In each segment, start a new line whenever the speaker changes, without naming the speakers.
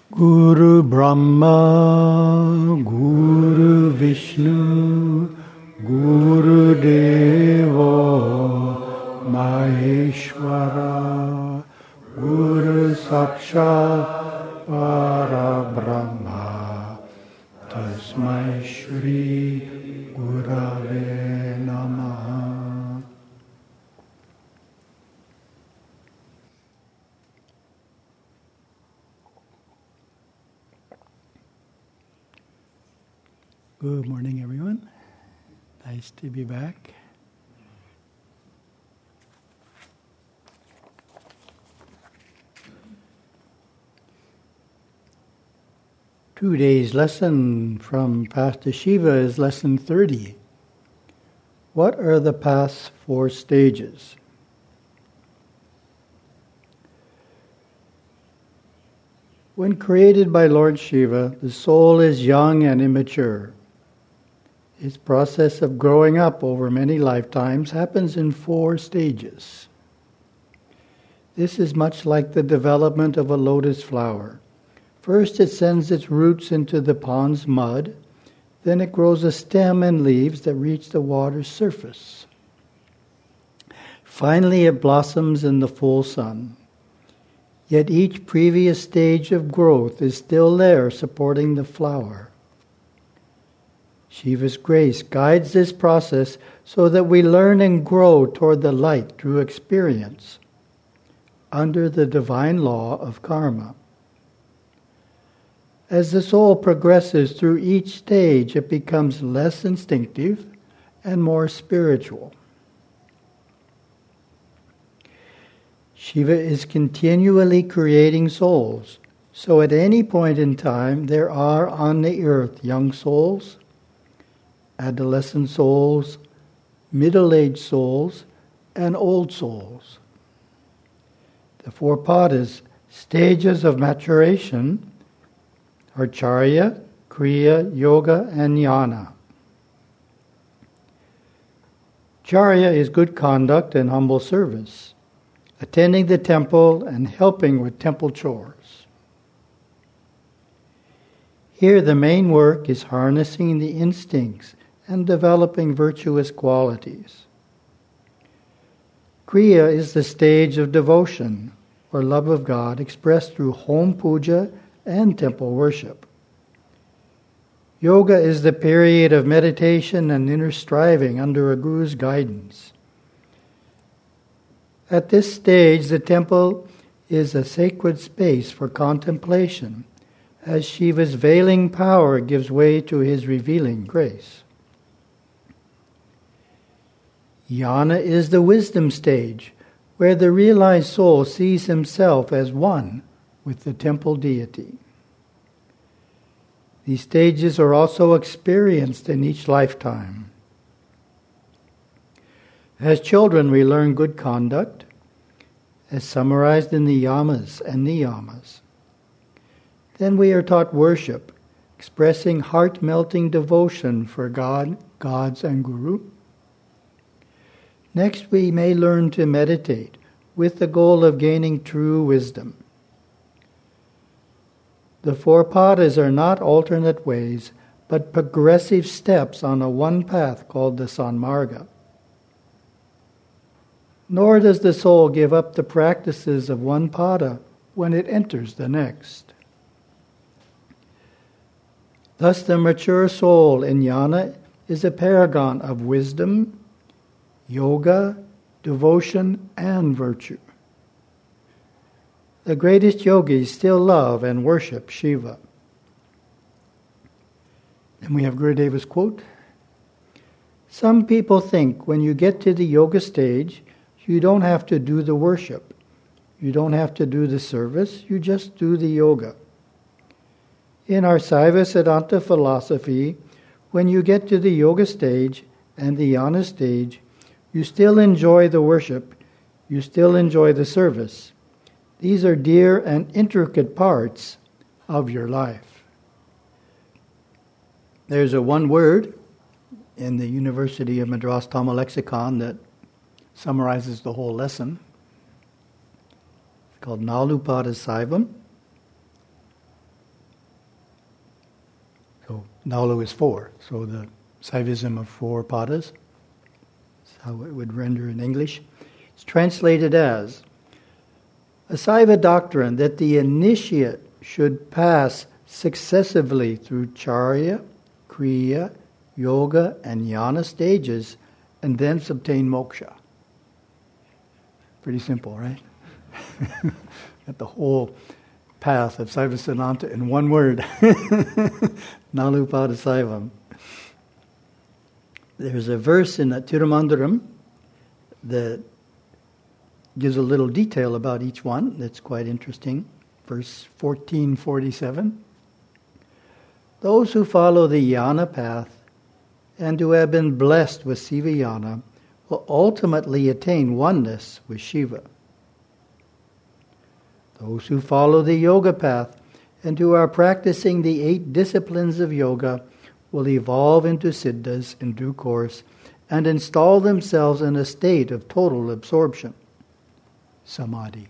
Guru Brahma, Guru Vishnu, Guru Deva, Maheshwara, Guru Sakshat Parabrahma, Tasmai Shri Gurave Namaha. Good morning, everyone. Nice to be back. Today's lesson from Pastor Shiva is lesson 30. What are the past 4 stages? When created by Lord Shiva, the soul is young and immature. Its process of growing up over many lifetimes happens in 4 stages. This is much like the development of a lotus flower. First, it sends its roots into the pond's mud. Then it grows a stem and leaves that reach the water's surface. Finally, it blossoms in the full sun. Yet each previous stage of growth is still there supporting the flower. Shiva's grace guides this process so that we learn and grow toward the light through experience, under the divine law of karma. As the soul progresses through each stage, it becomes less instinctive and more spiritual. Shiva is continually creating souls, so at any point in time there are on the earth young souls, adolescent souls, middle-aged souls, and old souls. The 4 padas, stages of maturation, are Charya, Kriya, Yoga, and Jnana. Charya is good conduct and humble service, attending the temple and helping with temple chores. Here the main work is harnessing the instincts and developing virtuous qualities. Kriya is the stage of devotion, or love of God, expressed through home puja and temple worship. Yoga is the period of meditation and inner striving under a guru's guidance. At this stage, the temple is a sacred space for contemplation, as Shiva's veiling power gives way to his revealing grace. Jnana is the wisdom stage, where the realized soul sees himself as one with the temple deity. These stages are also experienced in each lifetime. As children, we learn good conduct, as summarized in the yamas and niyamas. Then we are taught worship, expressing heart-melting devotion for God, gods, and Guru. Next, we may learn to meditate with the goal of gaining true wisdom. The 4 padas are not alternate ways, but progressive steps on a one path called the Sanmarga. Nor does the soul give up the practices of one pada when it enters the next. Thus, the mature soul in jnana is a paragon of wisdom, yoga, devotion, and virtue. The greatest yogis still love and worship Shiva. And we have Gurudeva's quote. Some people think when you get to the yoga stage, you don't have to do the worship. You don't have to do the service. You just do the yoga. In our Saiva Siddhanta philosophy, when you get to the yoga stage and the jnana stage, you still enjoy the worship. You still enjoy the service. These are dear and intricate parts of your life. There's a one word in the University of Madras Tamil Lexicon that summarizes the whole lesson. It's called Nalupada Saivam. So Nalu is 4. So the Saivism of 4 padas, that's how it would render in English. It's translated as a Saiva doctrine that the initiate should pass successively through Charya, Kriya, Yoga, and Jnana stages and thence obtain moksha. Pretty simple, right? Got the whole path of Saiva Siddhanta in one word. Nalupada Saivam. There's a verse in Tirumandaram that gives a little detail about each one that's quite interesting. Verse 1447. Those who follow the Jnana path and who have been blessed with Siva Jnana will ultimately attain oneness with Shiva. Those who follow the Yoga path and who are practicing the 8 disciplines of yoga will evolve into siddhas in due course and install themselves in a state of total absorption, samadhi.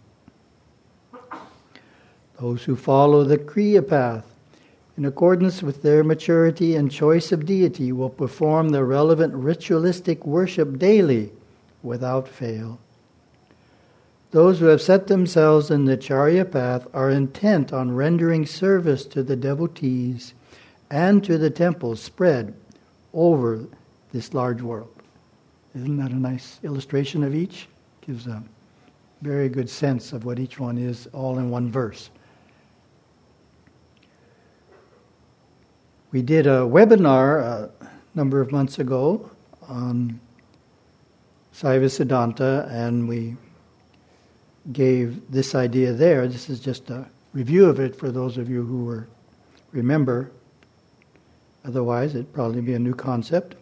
Those who follow the Kriya path in accordance with their maturity and choice of deity will perform the relevant ritualistic worship daily without fail. Those who have set themselves in the Charya path are intent on rendering service to the devotees and to the temples spread over this large world. Isn't that a nice illustration of each? Gives a very good sense of what each one is, all in one verse. We did a webinar a number of months ago on Saiva Siddhanta, and we gave this idea there. This is just a review of it for those of you who remember. Otherwise, it'd probably be a new concept.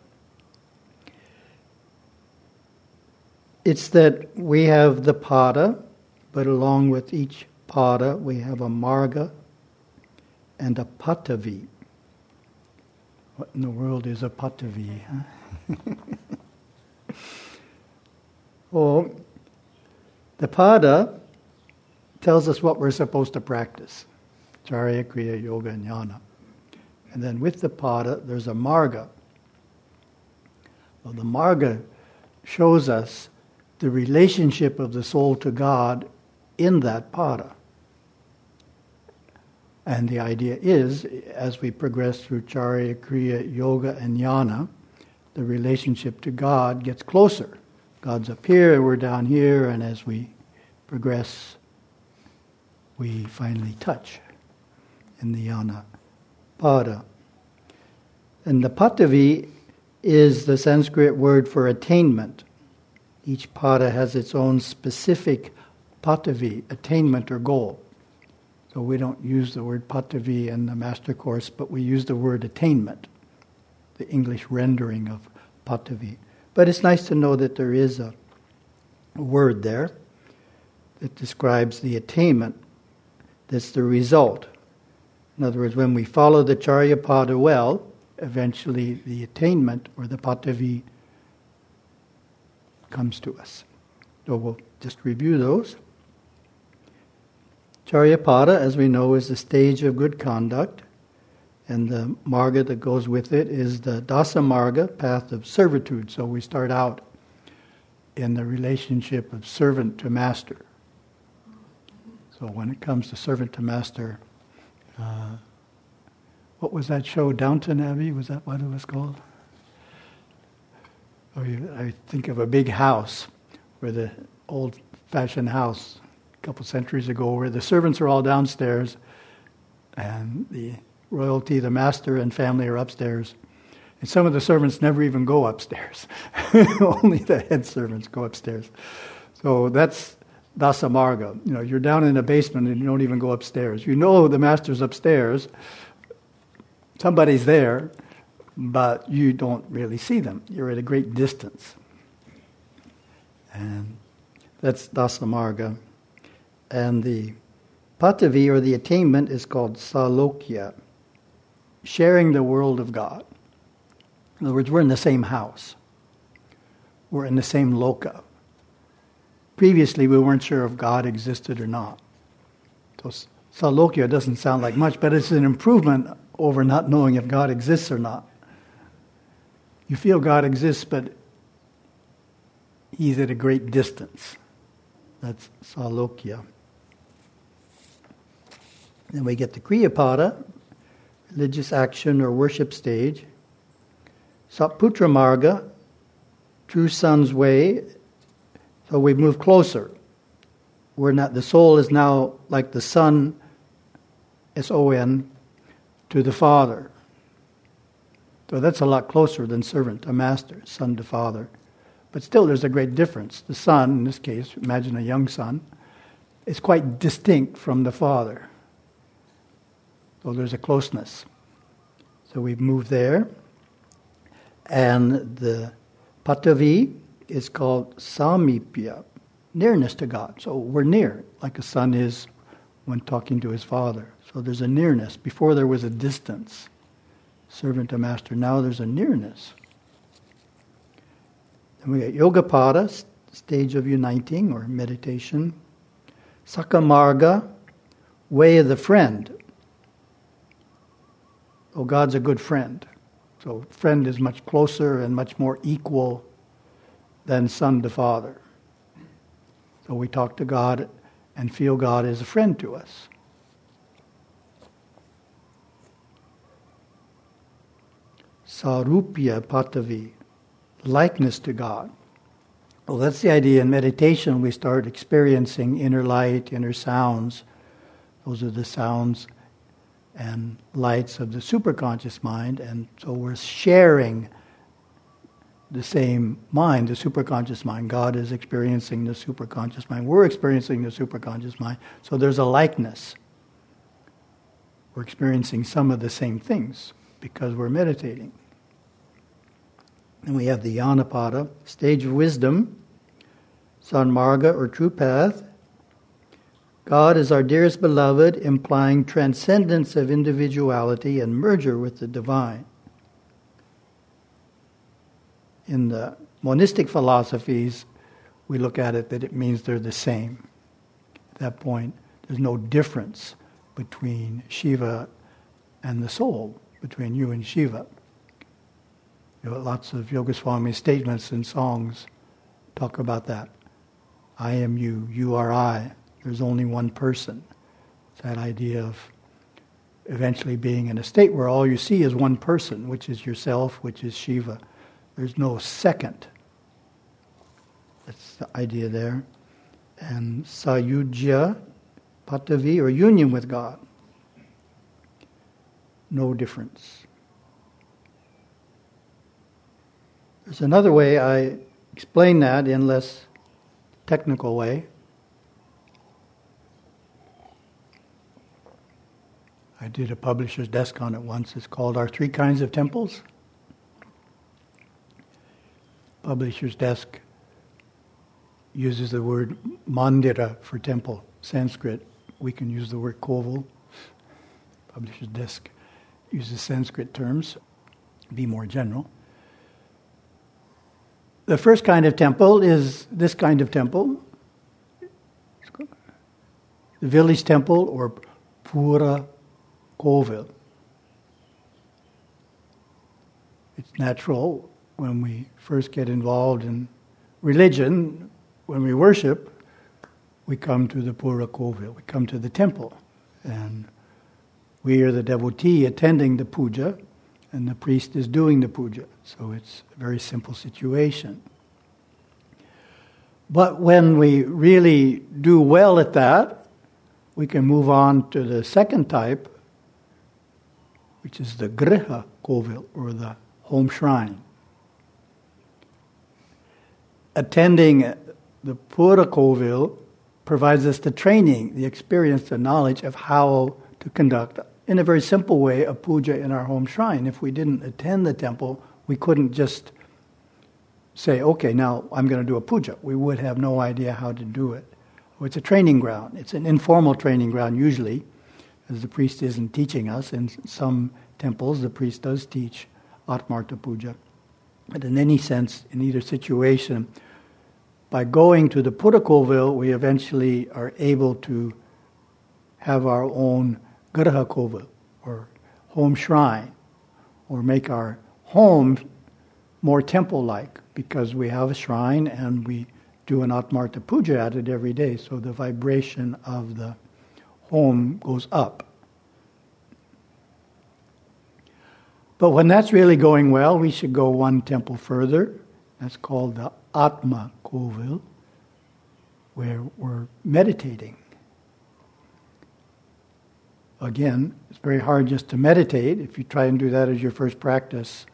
It's that we have the pada, but along with each pada, we have a marga and a patavi. What in the world is a patavi? Huh? Well, the pada tells us what we're supposed to practice. Charya, Kriya, Yoga, and Jnana. And then with the pada, there's a marga. Well, the marga shows us the relationship of the soul to God in that pada. And the idea is, as we progress through Charya, Kriya, Yoga, and Jnana, the relationship to God gets closer. God's up here, we're down here, and as we progress, we finally touch in the Jnana pada. And the patavi is the Sanskrit word for attainment. Each pada has its own specific patavi, attainment or goal. So we don't use the word patavi in the master course, but we use the word attainment, the English rendering of patavi. But it's nice to know that there is a word there that describes the attainment that's the result. In other words, when we follow the Charya pada well, eventually the attainment or the patavi comes to us. So we'll just review those. Charya pada, as we know, is the stage of good conduct, and the marga that goes with it is the dasa marga, path of servitude. So we start out in the relationship of servant to master. So when it comes to servant to master, what was that show, Downton Abbey? Was that what it was called? I think of a big house, where the old-fashioned house a couple centuries ago, where the servants are all downstairs and the royalty, the master and family are upstairs. And some of the servants never even go upstairs. Only the head servants go upstairs. So that's dasa marga. You know, you're down in the basement and you don't even go upstairs. You know the master's upstairs. Somebody's there, but you don't really see them. You're at a great distance. And that's dasa marga. And the patavi, or the attainment, is called salokya, sharing the world of God. In other words, we're in the same house. We're in the same loka. Previously, we weren't sure if God existed or not. So salokya doesn't sound like much, but it's an improvement over not knowing if God exists or not. You feel God exists, but He's at a great distance. That's Salokya. Then we get the Kriyapada, religious action or worship stage. Satputra Marga, true son's way. So we move closer. We're not. The soul is now like the son, S-O-N, to the father. So that's a lot closer than servant to master, son to father. But still, there's a great difference. The son, in this case, imagine a young son, is quite distinct from the father. So there's a closeness. So we've moved there. And the Patavi is called Samipya, nearness to God. So we're near, like a son is when talking to his father. So there's a nearness. Before there was a distance, servant to master. Now there's a nearness. Then we got Yogapada, stage of uniting or meditation. Sakamarga, way of the friend. Oh, God's a good friend. So friend is much closer and much more equal than son to father. So we talk to God and feel God is a friend to us. Sarupya Patavi, likeness to God. Well, that's the idea. In meditation, we start experiencing inner light, inner sounds. Those are the sounds and lights of the superconscious mind, and so we're sharing the same mind, the superconscious mind. God is experiencing the superconscious mind. We're experiencing the superconscious mind. So there's a likeness. We're experiencing some of the same things because we're meditating. And we have the Yanapada, stage of wisdom, Sanmarga or true path. God is our dearest beloved, implying transcendence of individuality and merger with the divine. In the monistic philosophies, we look at it that it means they're the same. At that point, there's no difference between Shiva and the soul, between you and Shiva. You know, lots of Yogaswami statements and songs talk about that. I am you, you are I. There's only one person. It's that idea of eventually being in a state where all you see is one person, which is yourself, which is Shiva. There's no second. That's the idea there. And Sayujya Patavi, or union with God. No difference. There's another way I explain that in less technical way. I did a publisher's desk on it once. It's called Our Three Kinds of Temples. Publisher's desk uses the word mandira for temple, Sanskrit. We can use the word koval. Publisher's desk uses Sanskrit terms, be more general. The first kind of temple is this kind of temple. The village temple or Pura Kovil. It's natural when we first get involved in religion, when we worship, we come to the Pura Kovil, we come to the temple. And we are the devotee attending the puja, and the priest is doing the puja. So it's a very simple situation. But when we really do well at that, we can move on to the second type, which is the Griha Kovil, or the home shrine. Attending the Pura Kovil provides us the training, the experience, the knowledge of how to conduct, in a very simple way, a puja in our home shrine. If we didn't attend the temple, we couldn't just say, okay, now I'm going to do a puja. We would have no idea how to do it. It's a training ground. It's an informal training ground usually, as the priest isn't teaching us. In some temples, the priest does teach Atmarta Puja. But in any sense, in either situation, by going to the Pura Kovil, we eventually are able to have our own Griha Kovil, or home shrine, or make our home more temple-like, because we have a shrine and we do an Atmartha puja at it every day, so the vibration of the home goes up. But when that's really going well, we should go one temple further. That's called the Atma Kovil, where we're meditating. Again, it's very hard just to meditate if you try and do that as your first practice.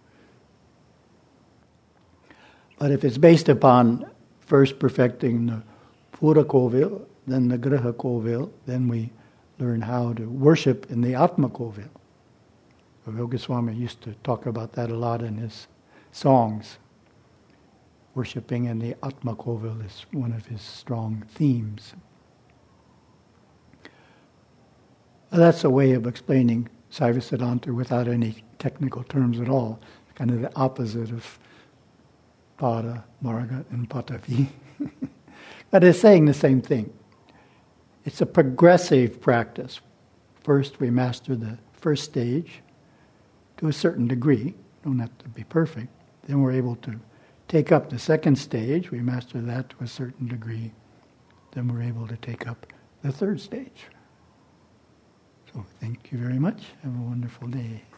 But if it's based upon first perfecting the Pura Kovil, then the Griha Kovil, then we learn how to worship in the Atma Kovil. Yoga Swami used to talk about that a lot in his songs. Worshipping in the Atma Kovil is one of his strong themes. That's a way of explaining Saiva Siddhanta without any technical terms at all. Kind of the opposite of Pada, Marga, and Patavi. But it's saying the same thing. It's a progressive practice. First we master the first stage to a certain degree. Don't have to be perfect. Then we're able to take up the second stage. We master that to a certain degree. Then we're able to take up the third stage. So thank you very much. Have a wonderful day.